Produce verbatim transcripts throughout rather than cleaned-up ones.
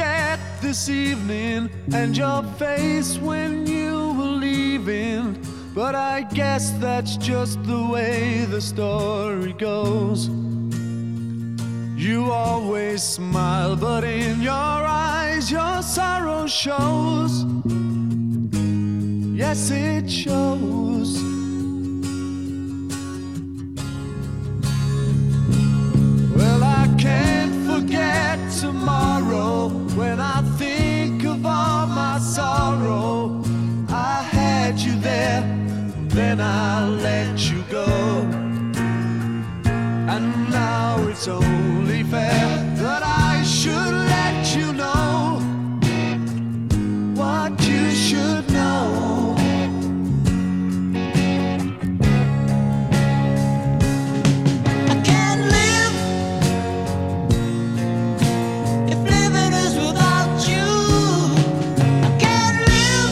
forget this evening and your face when you were leaving, but I guess that's just the way the story goes. You always smile, but in your eyes your sorrow shows. Yes, it shows. Well, I can't forget tomorrow when I think of all my sorrow. I had you there, then I let you go, and now it's only fair that I should let you know what you should know. I can't live if living is without you. I can't live,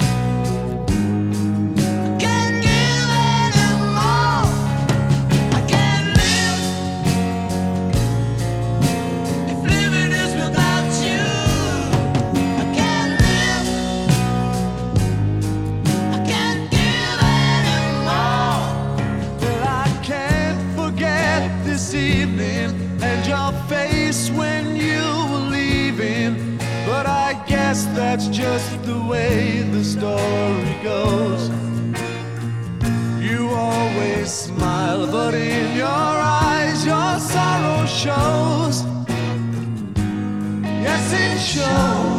I can't give anymore. I can't live if living is without you. I can't live, I can't give anymore. Well, I can't forget this evening and your face when you were leaving, but I guess that's just the way the story goes. You always smile, but in your eyes your sorrow shows. Yes, it shows.